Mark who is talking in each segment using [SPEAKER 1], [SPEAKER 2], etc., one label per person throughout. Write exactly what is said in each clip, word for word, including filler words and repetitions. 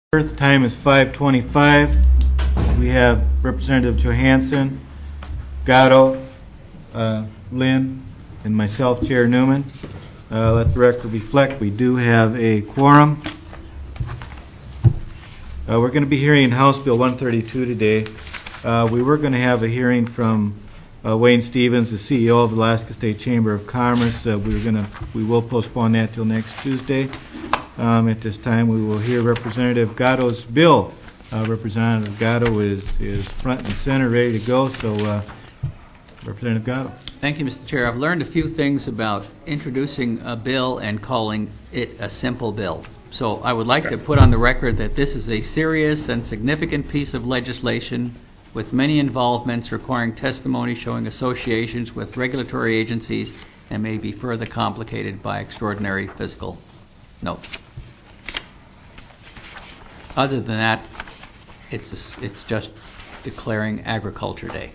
[SPEAKER 1] The time is five twenty-five. We have Representative Johansson, Gatto, uh, Lynn, and myself, Chair Newman. Uh, let the record reflect we do have a quorum. Uh, we're going to be hearing House Bill one thirty-two today. Uh, we were going to have a hearing from uh, Wayne Stevens, the C E O of the Alaska State Chamber of Commerce. Uh, we were going to, we will postpone that till next Tuesday. Um, at this time, we will hear Representative Gatto's bill. Uh, Representative Gatto is, is front and center, ready to go. So, uh, Representative Gatto.
[SPEAKER 2] Thank you, Mister Chair. I've learned a few things about introducing a bill and calling it a simple bill. So I would like to put on the record that this is a serious and significant piece of legislation with many involvements requiring testimony showing associations with regulatory agencies and may be further complicated by extraordinary fiscal notes. Other than that, it's, a, it's just declaring Agriculture Day.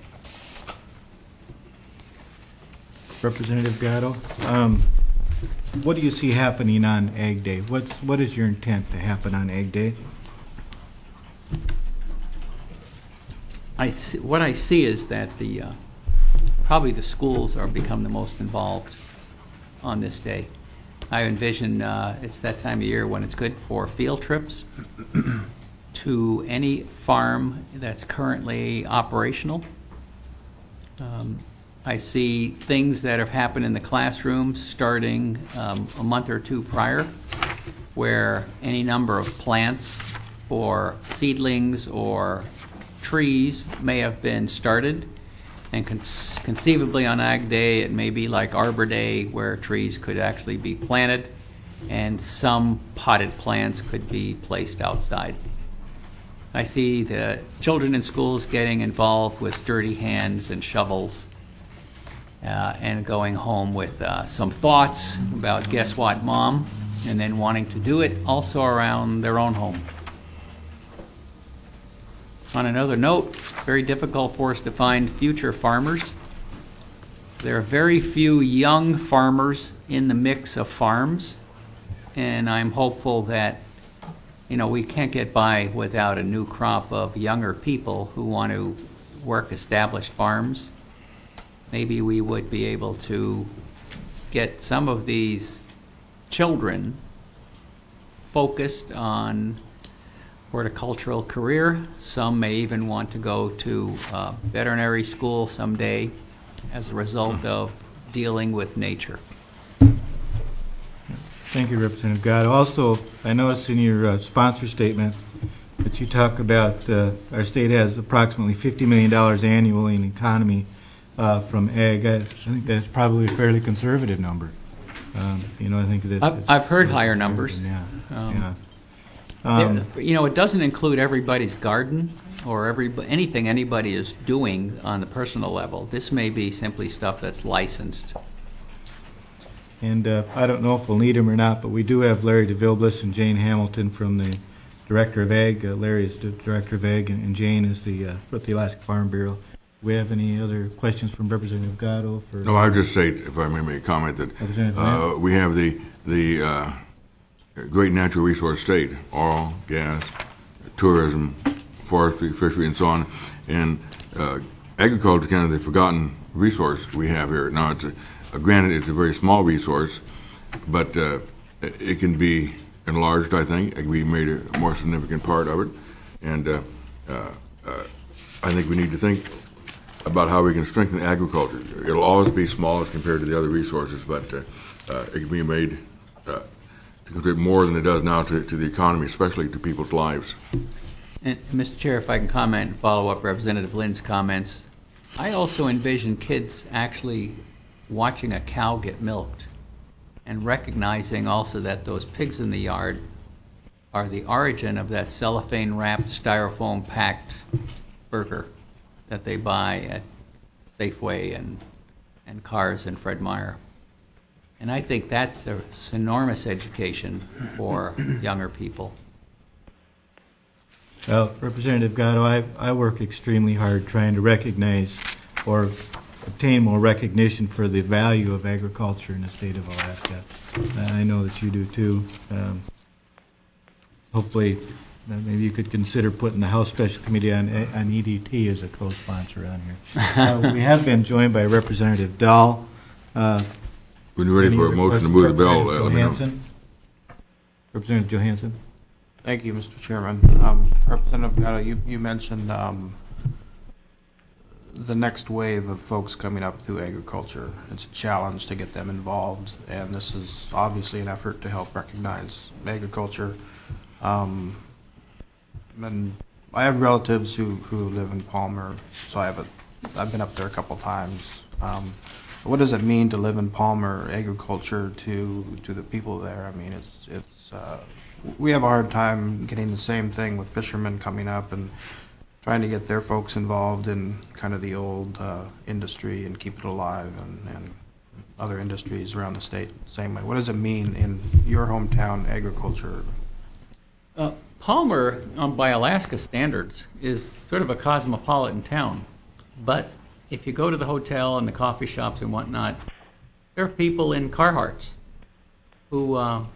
[SPEAKER 1] Representative Gatto, um, what do you see happening on Ag Day? What's, what is your intent to happen on Ag Day?
[SPEAKER 2] I th what I see is that the uh, probably the schools are become the most involved on this day. I envision uh, it's that time of year when it's good for field trips to any farm that's currently operational. Um, I see things that have happened in the classroom starting um, a month or two prior, where any number of plants or seedlings or trees may have been started. And con conceivably on Ag Day, it may be like Arbor Day, where trees could actually be planted and some potted plants could be placed outside. I see the children in schools getting involved with dirty hands and shovels uh, and going home with uh, some thoughts about guess what, Mom, and then wanting to do it also around their own home. On another note, very difficult for us to find future farmers. There are very few young farmers in the mix of farms, and I'm hopeful that, you know, we can't get by without a new crop of younger people who want to work established farms. Maybe we would be able to get some of these children focused on horticultural career. Some may even want to go to uh, veterinary school someday as a result of dealing with nature.
[SPEAKER 1] Thank you, Representative Gatto. Also, I noticed in your uh, sponsor statement that you talk about uh, our state has approximately fifty million dollars annually in economy uh, from ag. I, I think that's probably a fairly conservative number. Um, you know, I think that
[SPEAKER 2] I've, I've heard higher numbers.
[SPEAKER 1] Yeah.
[SPEAKER 2] Um,
[SPEAKER 1] yeah. Um,
[SPEAKER 2] you know, it doesn't include everybody's garden or every anything anybody is doing on the personal level. This may be simply stuff that's licensed.
[SPEAKER 1] And uh, I don't know if we'll need him or not, but we do have Larry DeVilbiss and Jane Hamilton from the Director of Ag. Uh, Larry is the Director of Ag, and, and Jane is the uh, for the Alaska Farm Bureau. Do we have any other questions from Representative Gatto? For
[SPEAKER 3] no, I would just say, if I may make a comment, that uh, we have the the uh, great natural resource state: oil, gas, tourism, forestry, fishery, and so on. And uh, agriculture is kind of the forgotten resource we have here. Now, it's a, uh, granted, it's a very small resource, but uh, it can be enlarged, I think. It can be made a more significant part of it. And uh, uh, uh, I think we need to think about how we can strengthen agriculture. It'll always be small as compared to the other resources, but uh, uh, it can be made uh, to contribute more than it does now to, to the economy, especially to people's lives.
[SPEAKER 2] And Mister Chair, if I can comment and follow up Representative Lynn's comments, I also envision kids actually watching a cow get milked and recognizing also that those pigs in the yard are the origin of that cellophane-wrapped, styrofoam-packed burger that they buy at Safeway and, and Cars and Fred Meyer. And I think that's an enormous education for younger people.
[SPEAKER 1] Well, Representative Gatto, I, I work extremely hard trying to recognize or obtain more recognition for the value of agriculture in the state of Alaska. Uh, I know that you do too. Um, hopefully Uh, Maybe you could consider putting the House Special Committee on, on E D T as a co-sponsor on here. Uh, We have been joined by Representative Dahl. Uh,
[SPEAKER 3] When you're ready
[SPEAKER 1] any
[SPEAKER 3] for a motion to move the bill,
[SPEAKER 1] Representative
[SPEAKER 3] uh, let me know.
[SPEAKER 1] Johansson? Representative Johansson?
[SPEAKER 4] Thank you, Mister Chairman. Um, Representative Gatto, you, you mentioned um, the next wave of folks coming up through agriculture. It's a challenge to get them involved, and this is obviously an effort to help recognize agriculture. Um, and I have relatives who, who live in Palmer, so I have a, I've been up there a couple times. Um, what does it mean to live in Palmer, agriculture to to the people there? I mean, it's it's uh, we have a hard time getting the same thing with fishermen coming up and trying to get their folks involved in kind of the old uh, industry and keep it alive, and, and other industries around the state same way. What does it mean in your hometown, agriculture?
[SPEAKER 2] Uh, Palmer, um, by Alaska standards, is sort of a cosmopolitan town. But if you go to the hotel and the coffee shops and whatnot, there are people in Carhartts who uh,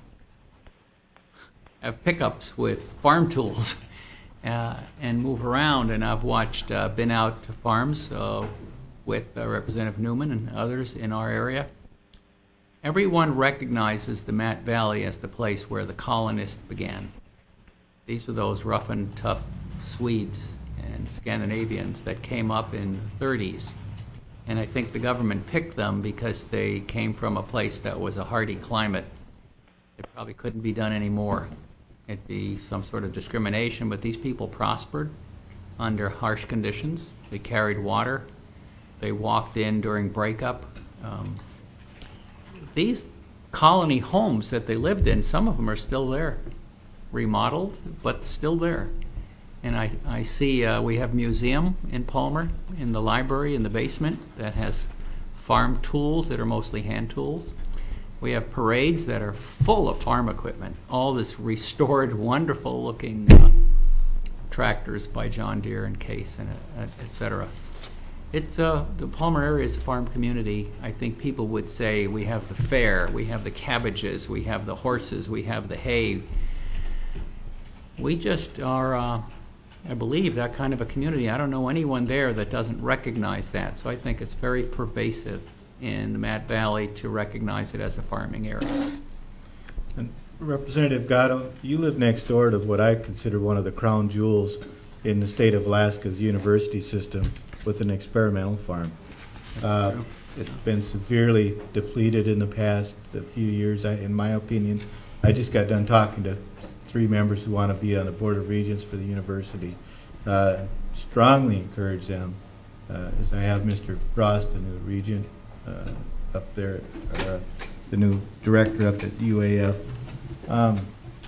[SPEAKER 2] have pickups with farm tools uh, and move around. And I've watched, uh, been out to farms uh, with uh, Representative Newman and others in our area. Everyone recognizes the Matt Valley as the place where the colonists began. These were those rough and tough Swedes and Scandinavians that came up in the thirties. And I think the government picked them because they came from a place that was a hardy climate. It probably couldn't be done anymore. It'd be some sort of discrimination, but these people prospered under harsh conditions. They carried water. They walked in during breakup. Um, these colony homes that they lived in, some of them are still there. Remodeled, but still there. And I, I see uh, we have a museum in Palmer, in the library, in the basement, that has farm tools that are mostly hand tools. We have parades that are full of farm equipment, all this restored, wonderful looking uh, tractors by John Deere and Case, and uh, et cetera. It's uh, the Palmer area is a farm community. I think people would say we have the fair, we have the cabbages, we have the horses, we have the hay. We just are, uh, I believe, that kind of a community. I don't know anyone there that doesn't recognize that. So I think it's very pervasive in the Matt Valley to recognize it as a farming area.
[SPEAKER 1] And Representative Gatto, you live next door to what I consider one of the crown jewels in the state of Alaska's university system with an experimental farm. Uh, it's been severely depleted in the past a few years, I, in my opinion. I just got done talking to three members who want to be on the Board of Regents for the university. Uh, strongly encourage them, uh, as I have Mister Frost, the new regent, uh, up there, uh, the new director up at U A F, um,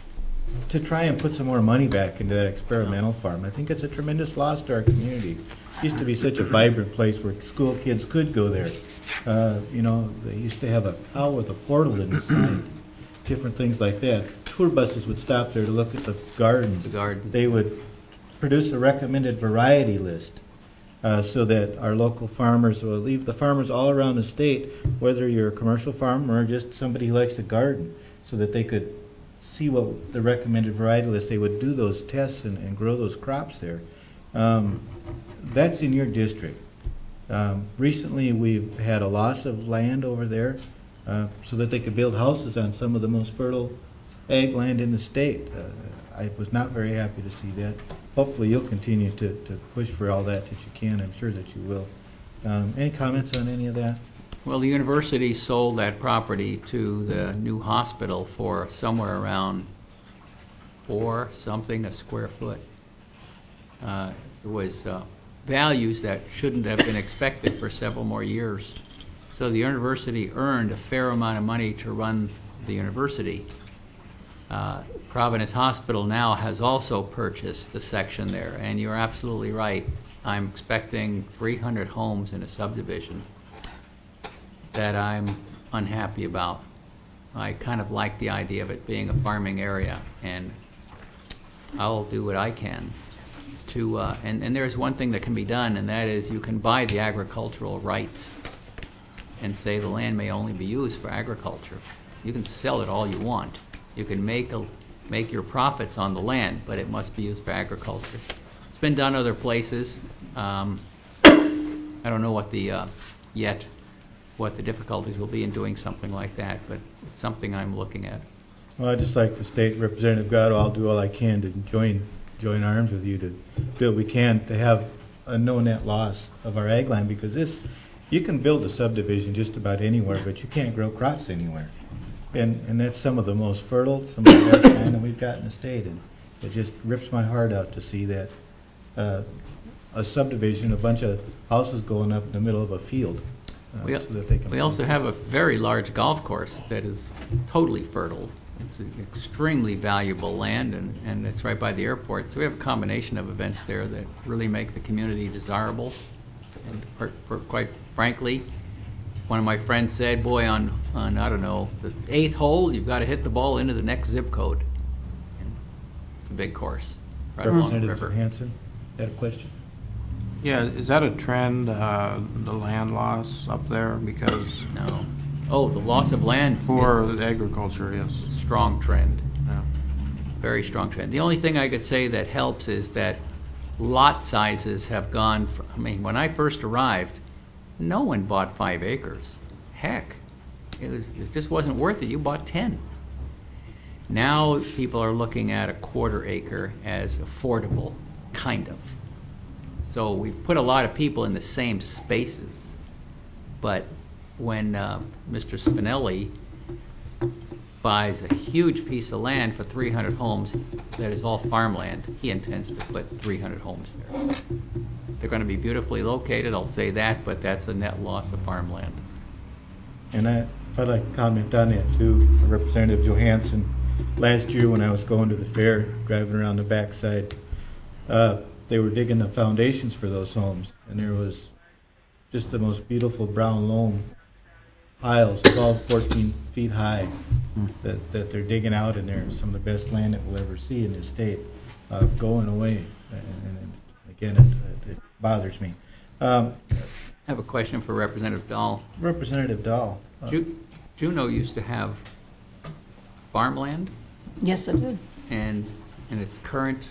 [SPEAKER 1] to try and put some more money back into that experimental farm. I think it's a tremendous loss to our community. It used to be such a vibrant place where school kids could go there. Uh, you know, they used to have a cow with a portal inside, different things like that. Tour buses would stop there to look at the gardens.
[SPEAKER 2] The garden.
[SPEAKER 1] They would produce a recommended variety list uh, so that our local farmers will leave the farmers all around the state, whether you're a commercial farmer or just somebody who likes to garden, so that they could see what the recommended variety list. They would do those tests and, and grow those crops there. Um, that's in your district. Um, recently, we've had a loss of land over there uh, so that they could build houses on some of the most fertile ag land in the state. Uh, I was not very happy to see that. Hopefully you'll continue to, to push for all that that you can. I'm sure that you will. Um, any comments on any of that?
[SPEAKER 2] Well, the university sold that property to the new hospital for somewhere around four something a square foot. Uh, it was uh, values that shouldn't have been expected for several more years. So the university earned a fair amount of money to run the university. Uh, Providence Hospital now has also purchased the section there, and you're absolutely right. I'm expecting three hundred homes in a subdivision that I'm unhappy about. I kind of like the idea of it being a farming area, and I'll do what I can to, uh, and, and there's one thing that can be done, and that is you can buy the agricultural rights and say the land may only be used for agriculture. You can sell it all you want. You can make a make your profits on the land, but it must be used for agriculture. It's been done other places. Um, I don't know what the uh, yet what the difficulties will be in doing something like that, but it's something I'm looking at.
[SPEAKER 1] Well, I'd just like to state, Representative Gatto, I'll do all I can to join join arms with you to do what we can to have a no net loss of our ag land, because this, you can build a subdivision just about anywhere, but you can't grow crops anywhere. And and that's some of the most fertile, some of the best land that we've got in the state, and it just rips my heart out to see that uh, a subdivision, a bunch of houses going up in the middle of a field. Uh,
[SPEAKER 2] We,
[SPEAKER 1] so that they can
[SPEAKER 2] we also have a very large golf course that is totally fertile. It's an extremely valuable land, and, and it's right by the airport. So we have a combination of events there that really make the community desirable. And for, for quite frankly, one of my friends said, boy, on, on, I don't know, the eighth hole, you've got to hit the ball into the next zip code. And it's a big course, right along the
[SPEAKER 1] Representative
[SPEAKER 2] river.
[SPEAKER 1] Johansson, had a question?
[SPEAKER 4] Yeah, is that a trend, uh, the land loss up there? Because
[SPEAKER 2] No. Oh, the loss of land
[SPEAKER 4] for
[SPEAKER 2] is
[SPEAKER 4] agriculture, yes.
[SPEAKER 2] a strong trend.
[SPEAKER 4] Yeah.
[SPEAKER 2] Very strong trend. The only thing I could say that helps is that lot sizes have gone from, I mean, when I first arrived, no one bought five acres. Heck, it, was, it just wasn't worth it. You bought ten. Now people are looking at a quarter acre as affordable, kind of. So we've put a lot of people in the same spaces. But when uh, Mister Spinelli buys a huge piece of land for three hundred homes that is all farmland, he intends to put three hundred homes there. They're going to be beautifully located, I'll say that, but that's a net loss of farmland.
[SPEAKER 1] And I, if I'd like to comment on that too, Representative Johansson, last year when I was going to the fair, driving around the backside, uh, they were digging the foundations for those homes, and there was just the most beautiful brown loam piles, twelve, fourteen feet high, that, that they're digging out, and they're some of the best land that we'll ever see in this state, uh, going away. And, and again, it, it bothers me. Um,
[SPEAKER 2] I have a question for Representative Dahl.
[SPEAKER 1] Representative Dahl. uh,
[SPEAKER 2] Ju- Juneau used to have farmland,
[SPEAKER 5] Yes, it did.
[SPEAKER 2] and and its current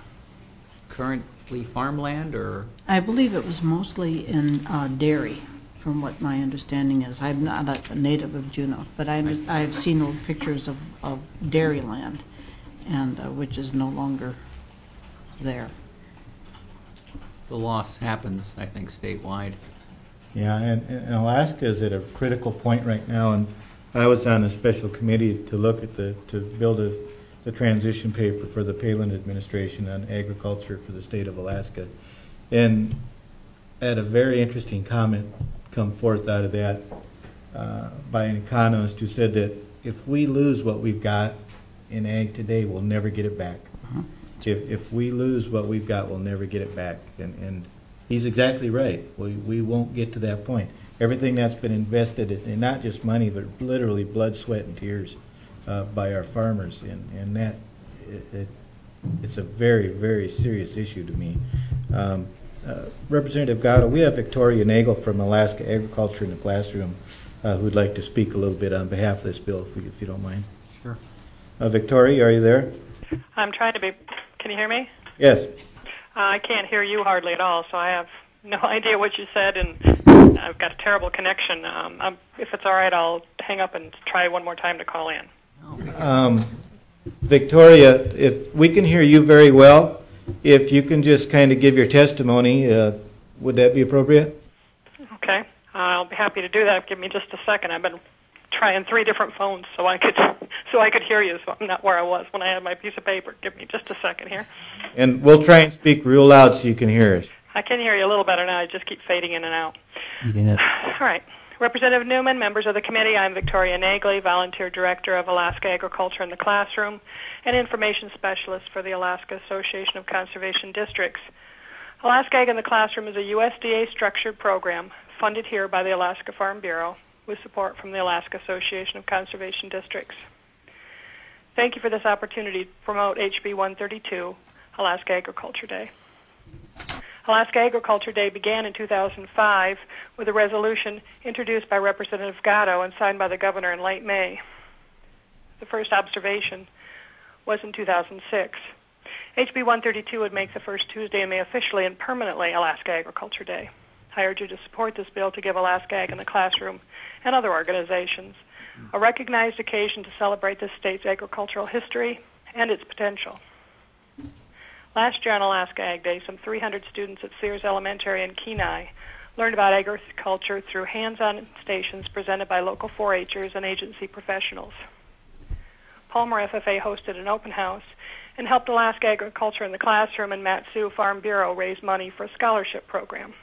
[SPEAKER 2] currently farmland, or
[SPEAKER 5] I believe it was mostly in uh, dairy, from what my understanding is. I'm not a native of Juneau, but I, I've seen old pictures of, of dairy land, and uh, which is no longer there.
[SPEAKER 2] the loss happens, I think, statewide.
[SPEAKER 1] Yeah, and, and Alaska is at a critical point right now, and I was on a special committee to look at the, to build a, the transition paper for the Palin administration on agriculture for the state of Alaska. And I had a very interesting comment come forth out of that uh, by an economist who said that if we lose what we've got in ag today, we'll never get it back.
[SPEAKER 5] Uh-huh.
[SPEAKER 1] If, if we lose what we've got, we'll never get it back. And, and he's exactly right. We, we won't get to that point. Everything that's been invested, in not just money, but literally blood, sweat, and tears uh, by our farmers. And, and that, it, it, it's a very, very serious issue to me. Um, uh, Representative Gatto, we have Victoria Nagel from Alaska Agriculture in the classroom uh, who'd like to speak a little bit on behalf of this bill, if, we, if you don't mind.
[SPEAKER 2] Sure.
[SPEAKER 1] Uh, Victoria, are you there?
[SPEAKER 6] I'm trying to be. Can you hear me?
[SPEAKER 1] Yes.
[SPEAKER 6] Uh, I can't hear you hardly at all, so I have no idea what you said, and I've got a terrible connection. Um, I'm, if it's all right, I'll hang up and try one more time to call in.
[SPEAKER 1] Um, Victoria, if we can hear you very well, if you can just kind of give your testimony, uh, would that be appropriate?
[SPEAKER 6] Okay, uh, I'll be happy to do that. Give me just a second. I've been trying three different phones so I could so I could hear you. So I'm not where I was when I had my piece of paper. Give me just a second here.
[SPEAKER 1] And we'll try and speak real loud so you can hear us.
[SPEAKER 6] I can hear you a little better now. I just keep fading in and out.
[SPEAKER 7] Eating it.
[SPEAKER 6] All right. Representative Newman, members of the committee, I'm Victoria Nagley, Volunteer Director of Alaska Agriculture in the Classroom and Information Specialist for the Alaska Association of Conservation Districts. Alaska Ag in the Classroom is a U S D A-structured program funded here by the Alaska Farm Bureau with support from the Alaska Association of Conservation Districts. Thank you for this opportunity to promote H B one thirty-two, Alaska Agriculture Day. Alaska Agriculture Day began in two thousand five with a resolution introduced by Representative Gatto and signed by the governor in late May. The first observation was in two thousand six. H B one thirty-two would make the first Tuesday in May officially and permanently Alaska Agriculture Day. I urge you to support this bill to give Alaska Ag in the Classroom and other organizations a recognized occasion to celebrate the state's agricultural history and its potential. Last year on Alaska Ag Day, some three hundred students at Sears Elementary in Kenai learned about agriculture through hands-on stations presented by local four H'ers and agency professionals. Palmer F F A hosted an open house and helped Alaska Agriculture in the Classroom and Mat-Su Farm Bureau raise money for a scholarship program.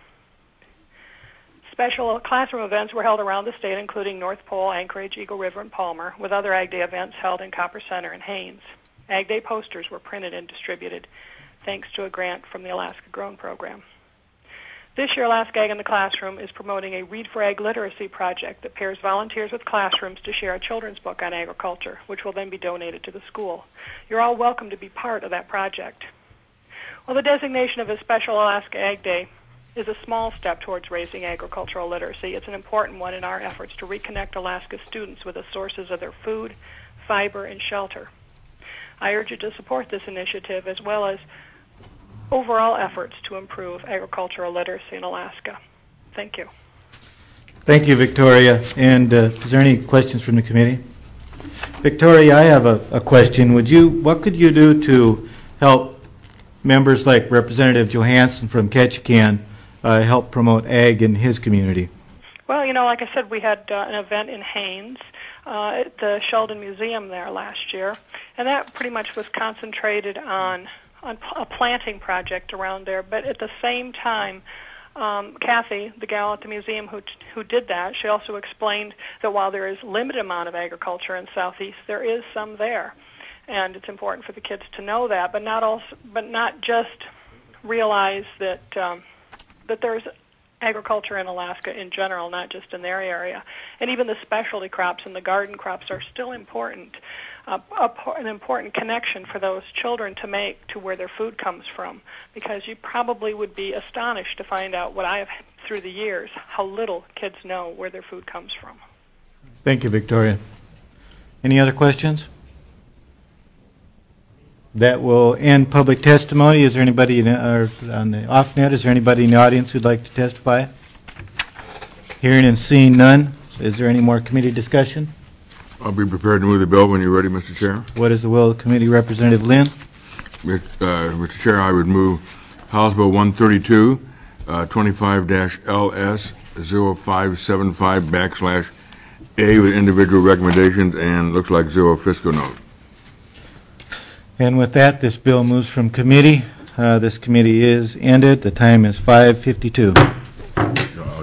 [SPEAKER 6] Special classroom events were held around the state, including North Pole, Anchorage, Eagle River, and Palmer, with other Ag Day events held in Copper Center and Haines. Ag Day posters were printed and distributed, thanks to a grant from the Alaska Grown Program. This year, Alaska Ag in the Classroom is promoting a Read for Ag literacy project that pairs volunteers with classrooms to share a children's book on agriculture, which will then be donated to the school. You're all welcome to be part of that project. Well, the designation of a special Alaska Ag Day is a small step towards raising agricultural literacy. It's an important one in our efforts to reconnect Alaska students with the sources of their food, fiber, and shelter. I urge you to support this initiative as well as overall efforts to improve agricultural literacy in Alaska. Thank you.
[SPEAKER 1] Thank you, Victoria. And uh, is there any questions from the committee? Victoria, I have a, a question. Would you, what could you do to help members like Representative Johansson from Ketchikan uh, help promote ag in his community?
[SPEAKER 6] Well, you know, like I said, we had uh, an event in Haines uh, at the Sheldon Museum there last year, and that pretty much was concentrated on, on a planting project around there. But at the same time, um, Kathy, the gal at the museum who who did that, she also explained that while there is limited amount of agriculture in Southeast, there is some there. And it's important for the kids to know that, but not also, but not just realize that um, that there's agriculture in Alaska in general, not just in their area. And even the specialty crops and the garden crops are still important, uh, a, an important connection for those children to make to where their food comes from, because you probably would be astonished to find out what I have through the years, how little kids know where their food comes from.
[SPEAKER 1] Thank you, Victoria. Any other questions? That will end public testimony. Is there anybody in, or on the off-net? Is there anybody in the audience who'd like to testify? Hearing and seeing none. Is there any more committee discussion?
[SPEAKER 3] I'll be prepared to move the bill when you're ready, Mister Chair.
[SPEAKER 1] What is the will of the committee? Representative Lynn?
[SPEAKER 3] Uh, Mister Chair, I would move House Bill one thirty-two, uh, twenty-five L S zero five seven five backslash A with individual recommendations and looks like zero fiscal note.
[SPEAKER 1] And with that, this bill moves from committee. Uh, this committee is ended. The time is five fifty-two.